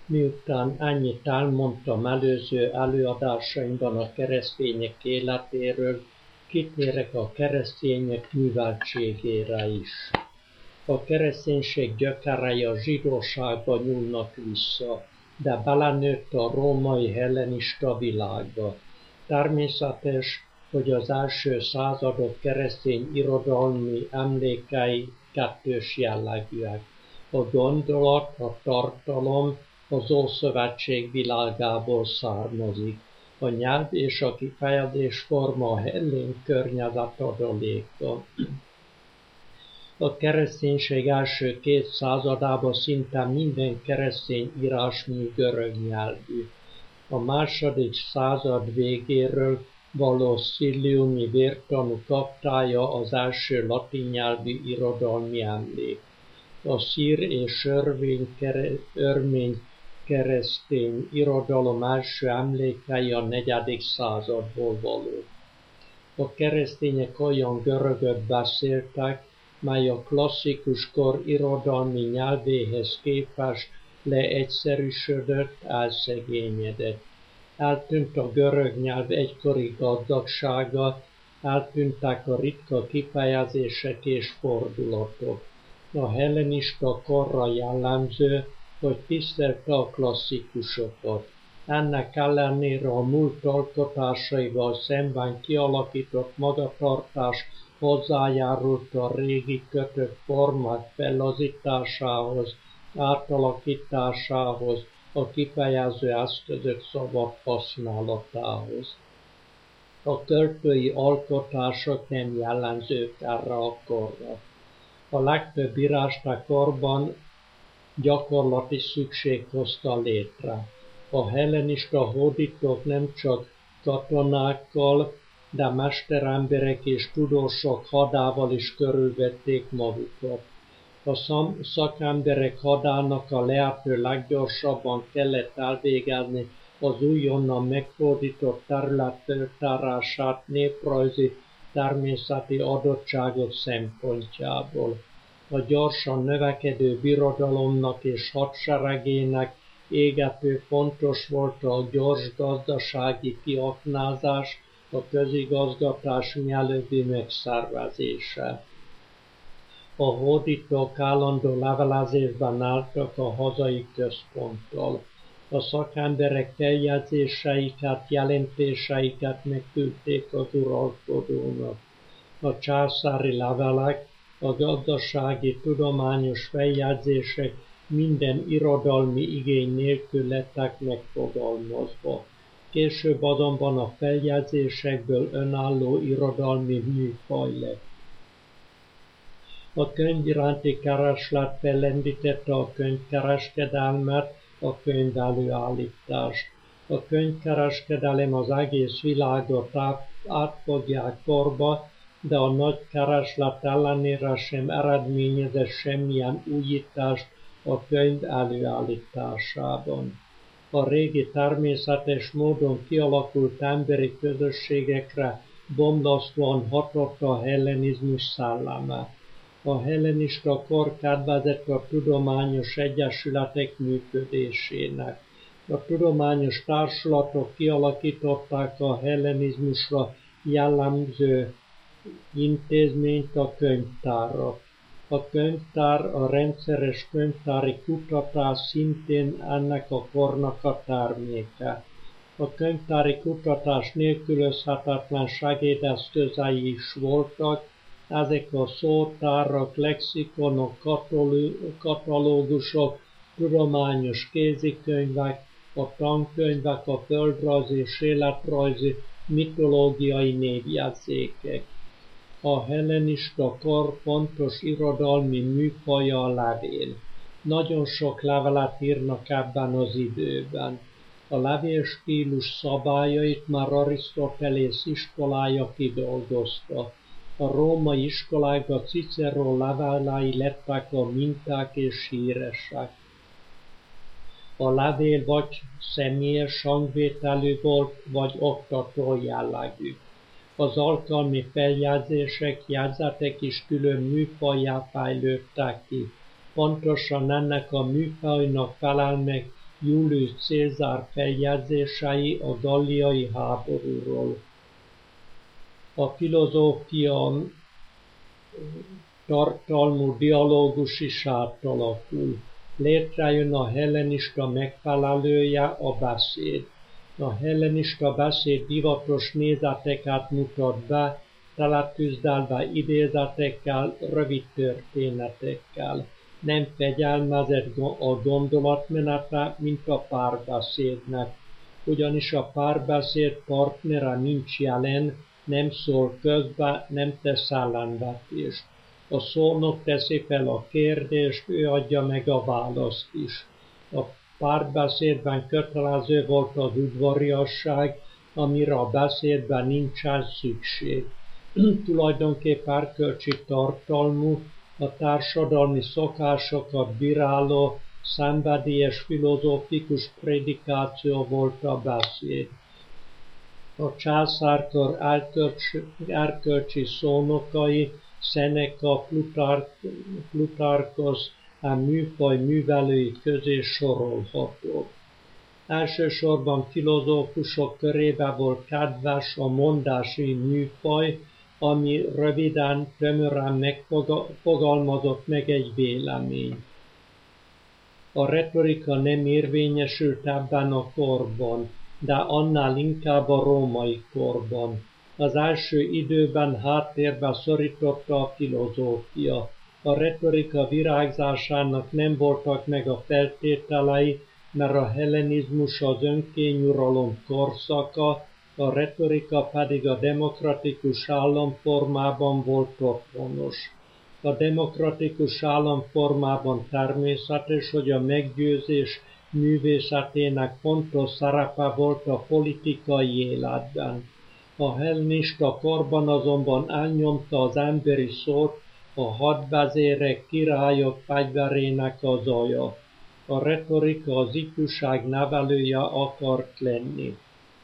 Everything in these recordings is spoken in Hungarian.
Miután ennyit elmondtam előző előadásaimban a keresztények életéről, kitérek a keresztények műveltségére is. A kereszténység gyökerei a zsidóságba nyúlnak vissza, de belenőtt a római hellenista világba. Természetes, hogy az első századok keresztény irodalmi emlékei kettős jellegűek. A gondolat, a tartalom az Ószövetség világából származik. A nyelv és a kifejezés forma a hellén környezet adaléka. A kereszténység első 2 századában szinte minden keresztény írásmű görög nyelvű. A második század végéről Valloszilliumi vértanú kaptája az első latin nyelvű irodalmi emlék. A szír és örmény keresztény irodalom első emlékei a 4. századból valók. A keresztények olyan görögöt beszéltek, mely a klasszikus kor irodalmi nyelvéhez képest leegyszerűsödött, elszegényedett. Eltűnt a görög nyelv egykori gazdagsága, eltűntek a ritka kifejezések és fordulatok. A hellenista korra jellemző, hogy tisztelte a klasszikusokat. Ennek ellenére a múlt alkotásaival szemben kialakított magatartás hozzájárult a régi kötött formák fellazításához, átalakításához, a kifejező eszközök szabad használatához. A költői alkotások nem jellemzők erre a korra. A legtöbb írást a korban gyakorlati szükség hozta létre. A hellenista hódítók nem csak katonákkal, de mesteremberek és tudósok hadával is körülvették magukat. A szakemberek hadának a lehető leggyorsabban kellett elvégezni az újonnan meghódított terület feltárását néprajzi természeti adottságok szempontjából. A gyorsan növekedő birodalomnak és hadseregének égető fontos volt a gyors gazdasági kiaknázás, a közigazgatás mielőbbi megszervezése. A hódítók állandó levelezésben álltak a hazai központtal. A szakemberek feljegyzéseiket, jelentéseiket megküldték az uralkodónak. A császári levelek, a gazdasági tudományos feljegyzések minden irodalmi igény nélkül lettek megfogalmazva. Később azonban a feljegyzésekből önálló irodalmi műfaj lett. A könyv iránti kereslet fellendítette a könyvkereskedelmet, a könyvelőállítást. A könyvkereskedelem az egész világot átfogják korba, de a nagy kereslet ellenére sem eredményezett semmilyen újítást a könyv előállításában. A régi természetes módon kialakult emberi közösségekre bomlasztóan hatott a hellenizmus szelleme. A hellenista kor kedvezett a tudományos egyesületek működésének. A tudományos társulatok kialakították a hellenizmusra jellemző intézményt, a könyvtárat. A könyvtár, a rendszeres könyvtári kutatás szintén ennek a kornak a terméke. A könyvtári kutatás nélkülözhetetlen segédeszközei is voltak, ezek a szótárak, lexikonok, katalógusok, tudományos kézikönyvek, a tankönyvek, a földrajzi és életrajzi, mitológiai névjegyzékek. A hellenista kor fontos irodalmi műfaja a levél. Nagyon sok levelet írnak ebben az időben. A levélstílus szabályait már Arisztotelész iskolája kidolgozta. A római iskolákban Cicero levelei lettek a minták és híresek. A levél vagy személyes hangvételű volt, vagy oktató jellegű. Az alkalmi feljegyzések, jegyzetek is külön műfajjá fejlődtek ki. Pontosan ennek a műfajnak felel meg Julius Cézár feljegyzései a galliai háborúról. A filozófia tartalmú dialógus is átalakul. Létrejön a hellenista megfelelője, a beszéd. A hellenista beszéd divatos nézeteket mutat be, teletűzdelve idézetekkel, rövid történetekkel. Nem fegyelmezett a gondolatmenete, mint a párbeszédnek. Ugyanis a párbeszéd partnere nincs jelen, nem szól közbe, nem tesz ellenvetést. A szónok teszi fel a kérdést, ő adja meg a választ is. A párbeszédben kötelező volt az udvariasság, amire a beszédben nincsen szükség. Tulajdonképp erkölcsi tartalmú, a társadalmi szokásokat bíráló, szenvedélyes filozófikus prédikáció volt a beszéd. A császárkor erkölcsi szónokai, Seneca, Plutarkhosz a műfaj művelői közé sorolhatók. Elsősorban filozófusok körébe volt kedves a mondási műfaj, ami röviden, tömören megfogalmazott meg egy véleményt. A retorika nem érvényesült ebben a korban, de annál inkább a római korban. Az első időben háttérbe szorította a filozófia. A retorika virágzásának nem voltak meg a feltételei, mert a hellenizmus az önkényuralom korszaka, a retorika pedig a demokratikus államformában volt otthonos. A demokratikus államformában természetes, hogy a meggyőzés művészetének fontos szerepe volt a politikai életben. A hellenista korban azonban elnyomta az emberi szót a hadvezérek, királyok fegyverének a zaja. A retorika az ifjúság nevelője akart lenni.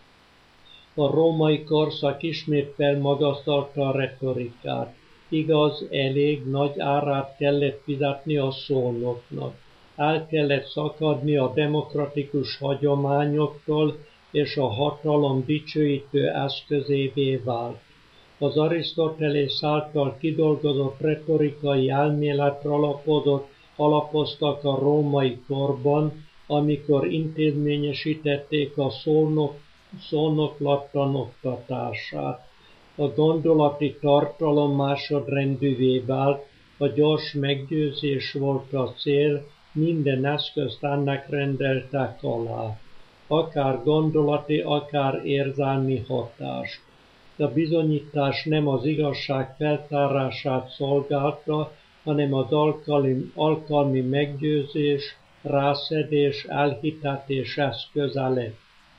A római korszak ismét felmagasztalta a retorikát. Igaz, elég nagy árát kellett fizetni a szónoknak. El kellett szakadni a demokratikus hagyományoktól, és a hatalom dicsőítő eszközévé vált. Az Arisztotelész által kidolgozott retorikai elméletre alapoztak a római korban, amikor intézményesítették a szónoklattan oktatását. A gondolati tartalom másodrendűvé vált, a gyors meggyőzés volt a cél, minden eszközt ennek rendeltek alá. Akár gondolati, akár érzelmi hatást. A bizonyítás nem az igazság feltárását szolgálta, hanem az alkalmi meggyőzés, rászedés, elhitetés eszköze lett.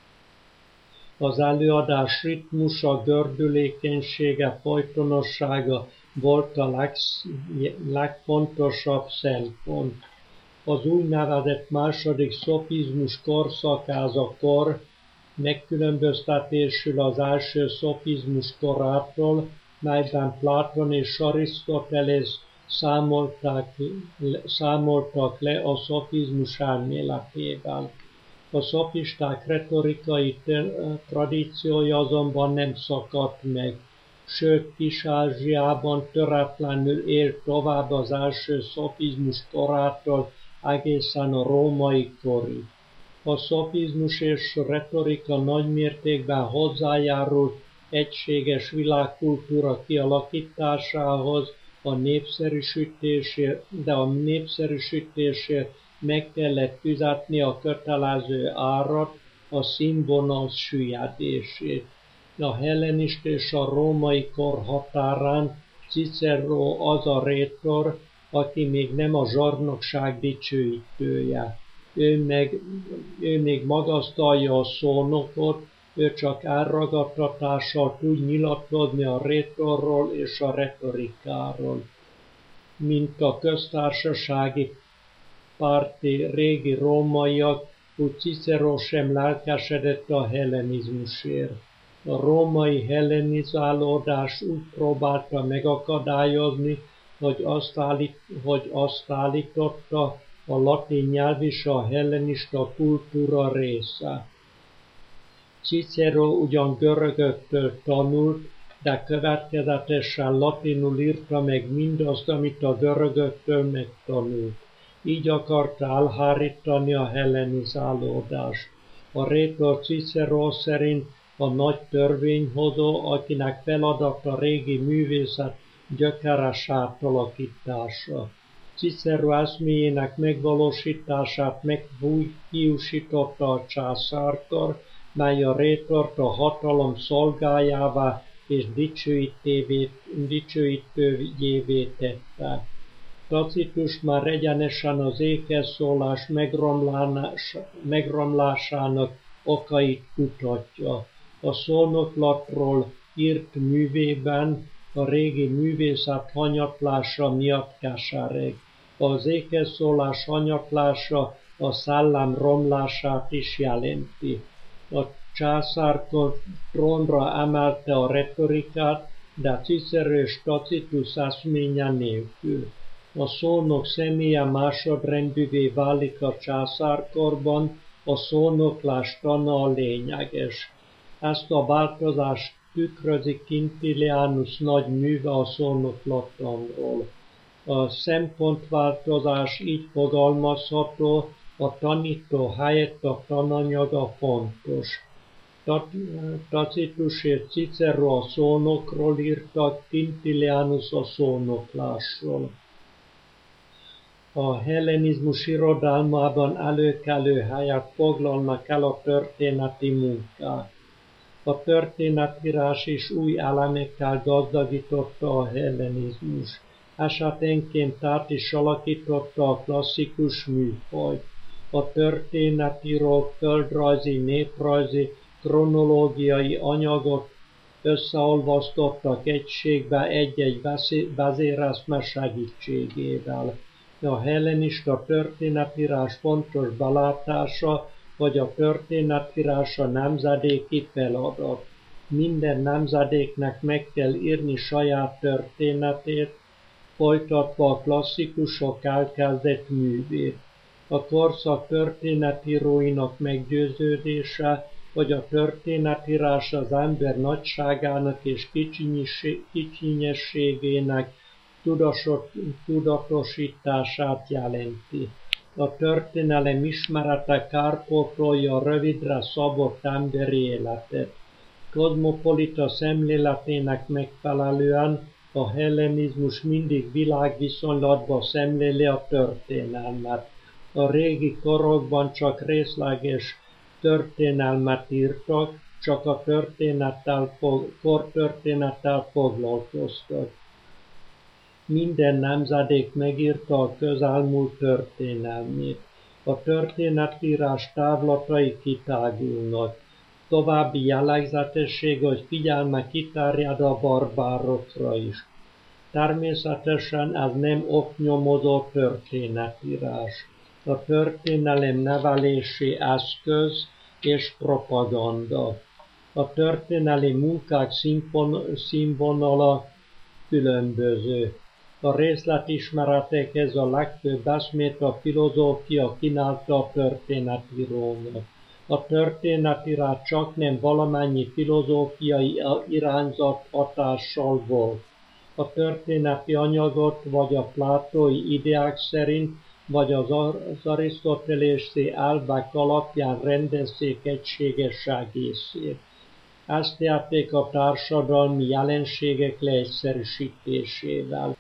Az előadás ritmusa, gördülékenysége, folytonossága volt a legfontosabb szempont. Az úgynevezett második szofizmus korszakázakor megkülönböztetésül az első szofizmus korától, melyben Platon és Arisztotelész számoltak le a szofizmus elméletével. A szofisták retorikai tradíciója azonban nem szakadt meg, sőt Kis-Ázsiában töretlenül élt tovább az első szofizmus korától egészen a római korig. A szofizmus és retorika nagymértékben hozzájárult egységes világkultúra kialakításához, de a népszerűsítésért meg kellett fizetni a kötelező árat, a színvonal süllyedését. A hellenista és a római kor határán Cicero az a rétor, aki még nem a zsarnokság dicsőítője. Ő még magasztalja a szónokot, ő csak elragadtatással tud nyilatkozni a rétorról és a retorikáról. Mint a köztársasági párti régi rómaiak, úgy Cicero sem lelkesedett a hellenizmusért. A római hellenizálódás úgy próbálta megakadályozni, hogy azt állította, a latin nyelv is a hellenista kultúra része. Cicero ugyan görögöktől tanult, de következetesen latinul írta meg mindazt, amit a görögöktől megtanult. Így akarta elhárítani a hellenizálódást. A rétor Cicero szerint a nagy törvényhozó, akinek feladata a régi művészet gyökeres átalakítása. Cicero eszméjének megvalósítását meghiúsította a császárkar, mely a rétort a hatalom szolgájává és dicsőítőjévé tette. Tacitus már egyenesen az ékezszólás megromlásának okait kutatja. A szónoklatról írt művében a régi művészet hanyatlása miatt kesereg. Az ékezszólás hanyatlása a szellem romlását is jelenti. A császárkor trónra emelte a retorikát, de Cicero és Tacitus eszménye nélkül. A szónok személye másodrendűvé válik a császárkorban, a szónoklás tana a lényeges. Ezt a változást tükrözi Quintilianus nagy műve a szónoklattanról. A szempontváltozás így fogalmazható, a tanító helyett a tananyaga fontos. Tacitus és Cicero a szónokról írtak, Quintilianus a szónoklásról. A hellenizmus irodalmában előkelő helyet foglalnak el a történeti munkák. A történetírás is új elemekkel gazdagította a hellenizmus. Esetenként át is alakította a klasszikus műfajt. A történetírók földrajzi, néprajzi, kronológiai anyagot összeolvasztottak egységbe egy-egy vezéreszme segítségével. A hellenista történetírás fontos belátása, hogy a történetírás a nemzedéki feladat. Minden nemzedéknek meg kell írni saját történetét, folytatva a klasszikusok elkezdett művét. A korszak történetíróinak meggyőződése, hogy a történetírás az ember nagyságának és kicsinyességének tudatosítását jelenti. A történelem ismerete kárpótolja a rövidre szabott emberi életet. Kozmopolita szemléletének megfelelően a hellenizmus mindig világviszonylatban szemléli a történelmet. A régi korokban csak részleges történelmet írtak, csak a kortörténettel foglalkoztak. Minden nemzedék megírta a közelmúlt történelmét. A történetírás távlatai kitágulnak. További jellegzetesség, hogy figyelme kiterjed a barbárokra is. Természetesen ez nem oknyomozó történetírás. A történelem nevelési eszköz és propaganda. A történelmi munkák színvonala különböző. A részletismeretekhez a legfőbb eszmét a filozófia kínálta a történetírónak. A történetírás csaknem valamennyi filozófiai irányzat hatással volt. A történeti anyagot vagy a plátói ideák szerint, vagy az arisztotelészi elvek alapján rendezzék egységes egészét. Ezt érték a társadalmi jelenségek leegyszerűsítésével.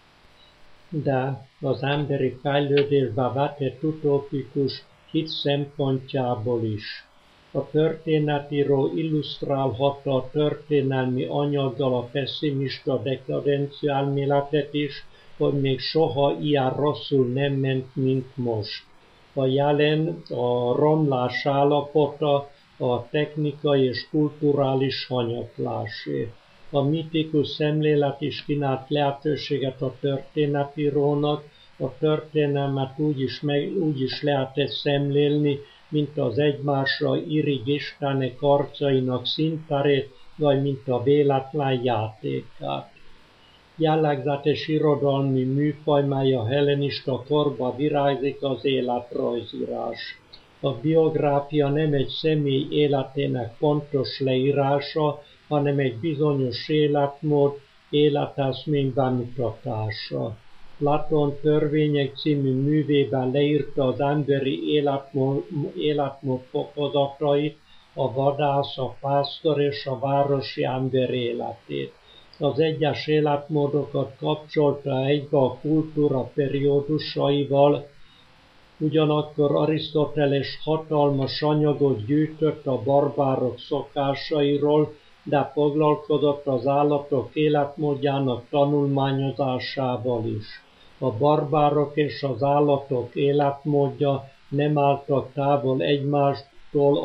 De az emberi fejlődésbe vetett utópikus hit szempontjából is. A történetíró illusztrálhatta a történelmi anyaggal a pessimista dekadencia elméletet is, hogy még soha ilyen rosszul nem ment, mint most. A jelen, a romlás állapota, a technikai és kulturális hanyatlásé. A mitikus szemlélet is kínált lehetőséget a történetírónak, a történelmet úgy is lehetett szemlélni, mint az egymásra irigy istenek arcainak színterét, vagy mint a véletlen játékát. Jellegzetes irodalmi műfaj, mely a hellenista korba virágzik, az életrajzírás. A biográfia nem egy személy életének pontos leírása, hanem egy bizonyos életmód, életeszmény bemutatása. Platón Törvények című művében leírta az emberi életmód fokozatait, a vadász, a pásztor és a városi ember életét. Az egyes életmódokat kapcsolta egybe a kultúra periódusaival, ugyanakkor Arisztoteles hatalmas anyagot gyűjtött a barbárok szokásairól, de foglalkozott az állatok életmódjának tanulmányozásával is. A barbárok és az állatok életmódja nem álltak távol egymástól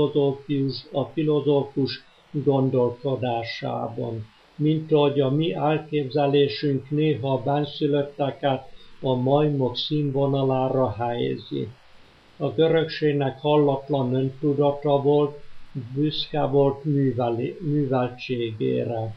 a filozófus gondolkodásában, mint ahogy a mi elképzelésünk néha a bennszülötteket a majmok színvonalára helyezi. A görögségnek hallatlan öntudata volt, büszke volt műveltségére.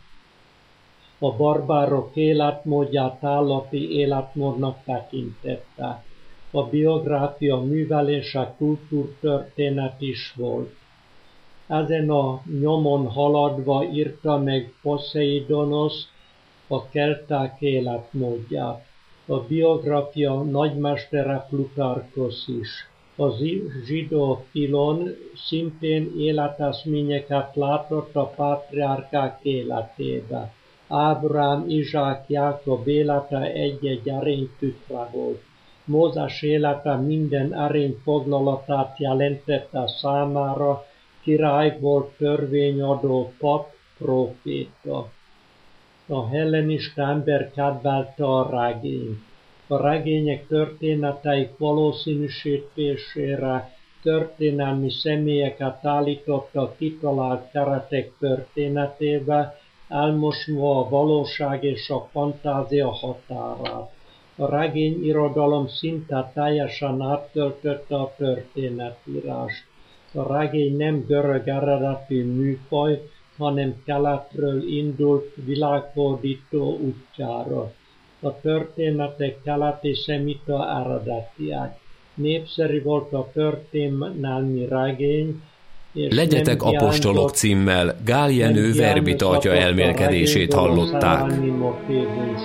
A barbárok életmódját állati életmódnak tekintette. A biográfia művelése kultúrtörténet is volt. Ezen a nyomon haladva írta meg Poszeidonosz a kelták életmódját. A biográfia nagymestere Plutarkosz is. A zsidó Filon szintén életeszményeket látott a pátriárkák életébe. Ábrám, Izsák, Jákob élete egy-egy erény tükre volt. Mózes élete minden erény foglalatát jelentette számára, király volt, törvényadó, pap, próféta. A hellenista ember kedvelte a regényt. A regények történeteik valószínűsítésére történelmi személyeket állítottak kitalált keretek történetébe, elmosva a valóság és a fantázia határát. A regényirodalom szinte teljesen áttöltötte a történetírást. A regény nem görög eredetű műfaj, hanem keletről indult világhódító útjára. A történetek keleti szemita eredetiek. Népszerű volt a történelmi regény, Legyetek apostolok címmel Gál Jenő verbit atya elmélkedését hallották.